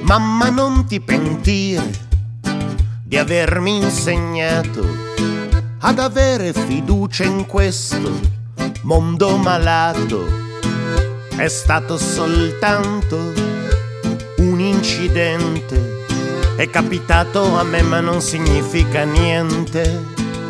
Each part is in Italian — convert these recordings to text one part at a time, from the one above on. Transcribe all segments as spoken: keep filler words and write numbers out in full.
Mamma, non ti pentire di avermi insegnato ad avere fiducia in questo mondo malato. È stato soltanto un incidente, è capitato a me ma non significa niente.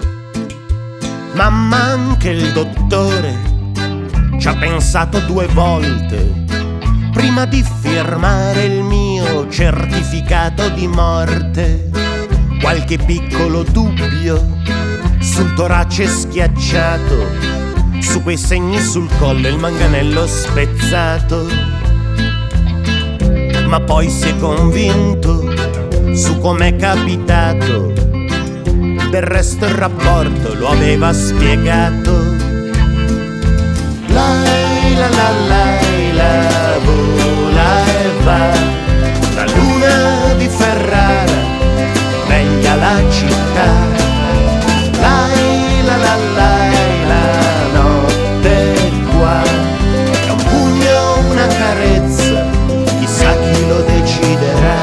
Mamma, anche il dottore ci ha pensato due volte prima di firmare il mio certificato di morte. Qualche piccolo dubbio sul torace schiacciato, su quei segni sul collo e il manganello spezzato. Ma poi si è convinto su com'è capitato, del resto il rapporto lo aveva spiegato. Lai la la lai la vola e va, la luna di Ferrara veglia la città. Lai la la lai la notte è qua, è un pugno, una carezza, chissà chi lo deciderà.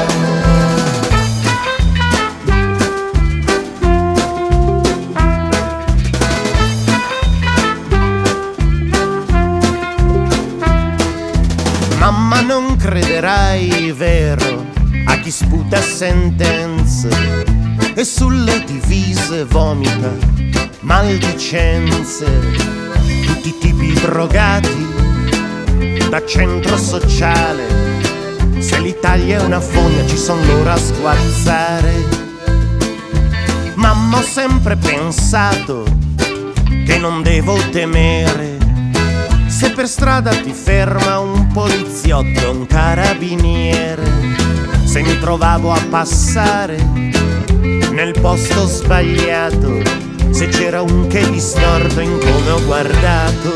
Mamma, non crederai, vero, a chi sputa sentenze e sulle divise vomita maldicenze. Tutti i tipi drogati da centro sociale, se l'Italia è una fogna ci son loro a sguazzare. Mamma, ho sempre pensato che non devo temere se per strada ti ferma un poliziotto o un carabiniere. Se mi trovavo a passare nel posto sbagliato, se c'era un che distorto in come ho guardato,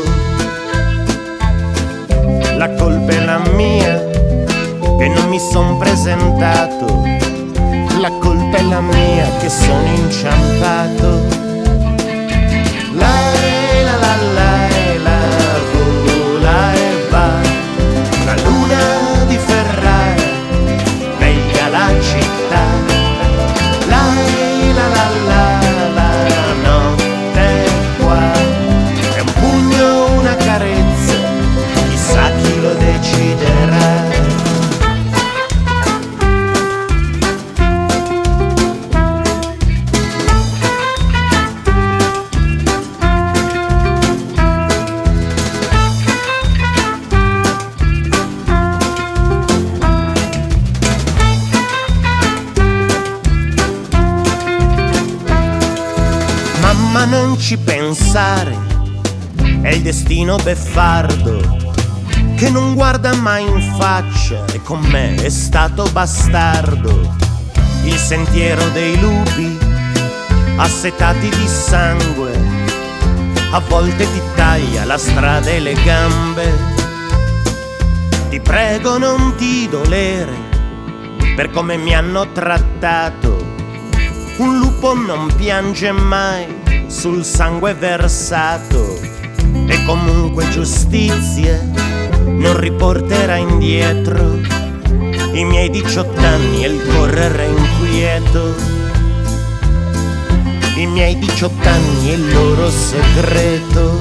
la colpa è la mia che non mi son presentato, la colpa è la mia che sono inciampato. La la la la la vola e va, la luna di Ferrara veglia la città. La la la la la notte è qua, è un pugno, una carezza, chissà chi lo deciderà. Mamma, non ci pensare, è il destino beffardo che non guarda mai in faccia e con me è stato bastardo. Il sentiero dei lupi assetati di sangue a volte ti taglia la strada e le gambe. Ti prego, non ti dolere per come mi hanno trattato. Un lupo non piange mai sul sangue versato e comunque giustizia non riporterà indietro i miei diciotto anni e il correre inquieto, i miei diciotto anni e il loro segreto,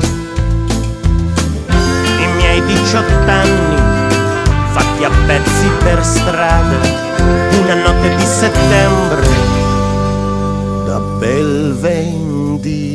i miei diciotto anni fatti a pezzi per strada, una notte di settembre da bel vendì.